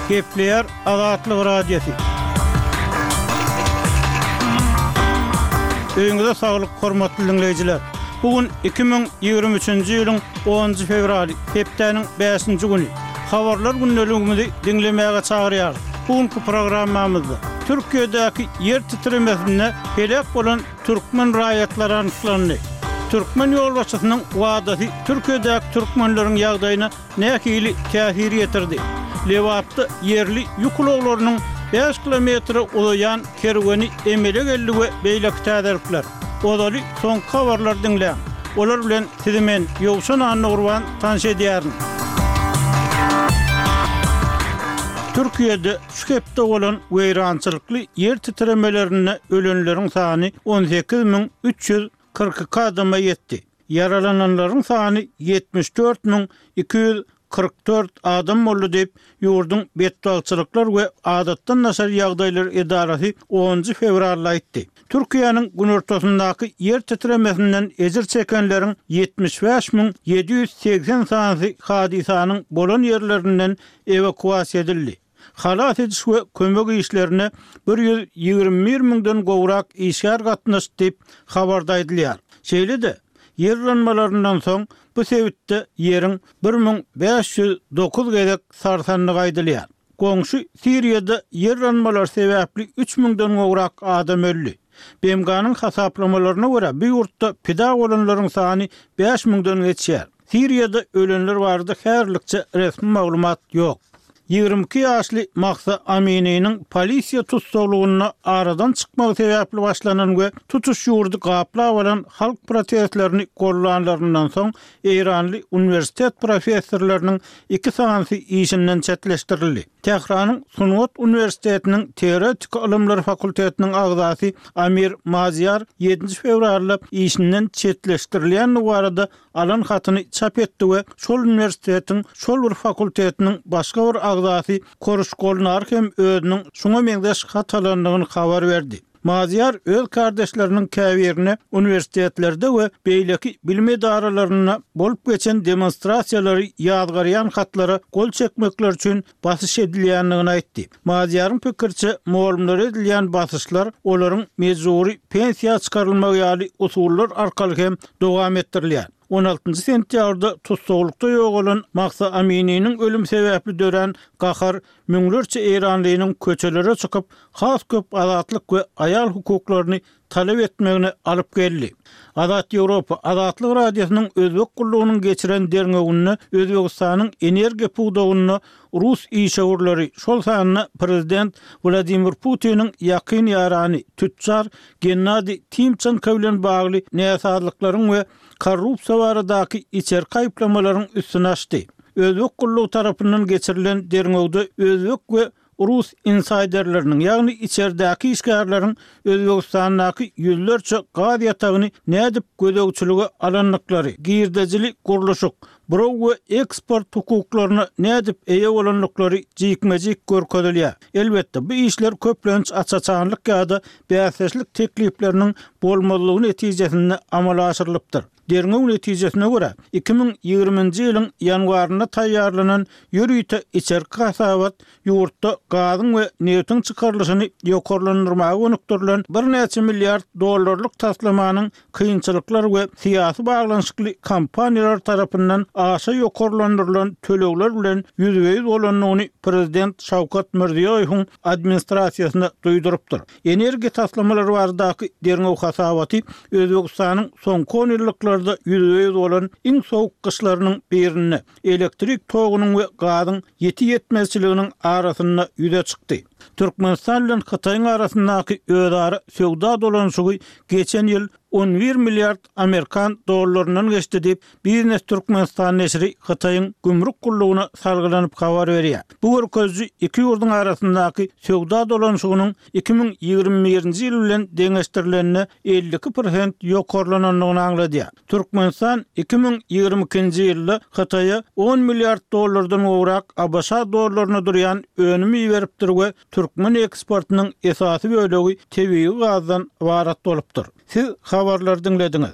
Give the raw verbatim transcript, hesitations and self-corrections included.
Kepler Azatlyk Radiosu. Öňüňizde saglyk, hormatly dinleýijiler. Bugün iki bin ýygrimi üçinji ýylyň onunjy fevraly, hepdeniň beşinji güni. Habarlar günneligimizi dinlemäge çagyrýar. Bugünkü programmamyzda Türkiýedäki ýer titremesine helak bolan türkmen raýatlary anyklany. Türkmen ýolbaşçysynyň wadasy Türkiýedäki türkmenleriň ýagdaýyna nähili täsir ýetirdi. Lewapda yerli ýukulaglarynyň beş kilometre ulayan kerweni emele geldige beýlek täderikler. Odaly soň habarlar dinleýän. Olar bilen sizi men Ýowşan Annurwan tanış edýärin. Türkiýede şu hepde bolan weýrançylykly ýer titremelerine ölenleriň sany on sekiz bin üç ýüz kırk iki adama ýetdi. Yaralananlaryň sany yetmiş dört bin iki ýüz kırk dört adam boldy diýip ýurdun betbalçylyklar we adatdan naşar ýagdaýlar edarasy onunjy fevralda aýtdy. Türkiýanyň gün ortasyndaky ýer titremesinden ejir çekenleriň yetmiş beş bin yedi ýüz seksen sany hadisanyň bolan ýerlerinden evakuasiýa edildi. Halat ediş we kömek işlerine bir ýüz ýygrimi bir miňden gowrak işgär gatnaşdy diýip habarda aýdylýar. Şeýle-de ýerlenmelerden soň bu sebäpde ýeriň bir bin beş ýüz dokuz gezek sarsanlygy aýdylýar. Goňşy Siriýada ýerlenmeler sebäpli üç miňden gowrak adam öldi. B M G'nyň hasaplamalarına görä bu ýurtda pida bolanlaryň sany beş miňden geçýär. Siriýada ölenler bardy, herlikçe resmi maglumat ýok. ýygrimi iki ýaşly Mahsa Amini'nin polisiýa tutsaglygyna aradan çykmagy sebäpli başlanan we tutuş ýurdy gaplap bolan halk protestlerini gollanlaryndan soň Eýranly universitet professorlarynyň iki sanaty işinden çetleşdirildi. Tehranyň Sunwat Universitetiniň Teoretik Ilmler Fakultetiniň agzasy Amir Mazyar ýedinji fevralda işinden çetleşdirilýän barada alan hatyny çap etdi we şol universitetiň şol bir fakultetiniň başga bir agzasy Koruş Golnar hem özüniň şoňa meňdeş hatalandygyny habar berdi. Mazyar öz kardeşlerinin käbirine universitetlerde we beýleki bilim edaralaryna bolup geçen demonstrasiýalary ýazgaryan hatlara gol çekmekler üçin basyş edilýändigini aýtdy. Mazyarın pikirçe muallimler edilýän basyşlar olaryň mejburi pensiýa çykarylmagy ýaly usuller arkaly hem dowam etdirilýär. on altynjy sentýarda tutsagylykda ýok bolan Mahsa Amini'nin ölüm sebäpli dören gahar müňlerçe Eýranlynyň köçelere çykyp has köp azatlyk we aýal hukuklaryny talep etmegine alyp geldi. Azat Ýewropa Azatlyk Radiosynyň özbek gullugynyň geçiren derňegini Özbegistanyň energiýa pugdagyny Rus işgörleri şol sanyny prezident Vladimir Putin'in ýakyn ýarany tütçar Gennady Timchenko bilen bagly näsadyklaryň we korrupsiýa baradaky içer gaýplamalaryň üstüne açdy. Özbek gullugy tarapyndan geçirilen derňegde özbek we Rus insiderlerinin ýagny içerdäki işgärleriň Özbegistandaky ýüzlerçe gaz ýatagyny nädip gödegçiligi alanlyklary, girdejilik gurulşyk, biro we eksport hukuklaryny nädip eýe bolanlyklary jikmejik görkezilýär. Elbetde bu işler köplenç açaçanlyk ýa-da bäseslik teklipleriniň bolmalygyny netijesinde amala aşyrylypdyr. Derňew netijesine görä iki bin ýygrimiňji ýylyň ýanwaryna taýýarlanan ýürüýte içerki hasabat ýurtda gazyň we neftiň çykarlyşyny ýokarlandyrmagy önükdirilen bir neçe milliard dollarlyk taslamanyň kynçylyklar we syýasy baglanyşykly kampaniýalar tarapyndan aşa ýokarlandyrylan tölegler bilen ýüzbeýiz bolanyny prezident Şawkat Mirziýowyň administrasiýasyna duýdurypdyr. Energiýa taslamalary baradaky derňew hasabaty Özbegistanyň soňky on ýyllyklar yüzüýüz bolan iň sowuk gyşlarynyň birine elektrik togunyň we gazyň ýeti ýetmezçiliginiň arasyna ýüze çykdy. Türkmenistan bilen Hitaýyň arasyndaky özara söwda dolanşygy geçen ýyl on bir milliard Amerikan dollarynyň geçdi diýip Biznes Türkmenistan neşri Hitaýyň gümrük gullugyna salgylanyp habar berýär. Bu görkezji iki ýurduň arasyndaky söwda dolanşygynyň iki bin ýygrimi birinji ýyl bilen deňeşdirilenine elli iki prosent ýokarlananyny aňladýar. Türkmenistan iki bin ýygrimi ikinji ýylda Hitaýa on milliard dollardan gowrak A B S dollaryna durýan önümi beripdir we türkmen eksportynyň esasy bölegi tebii gazdan warat bolupdyr. Siz habarlar dinlediňiz.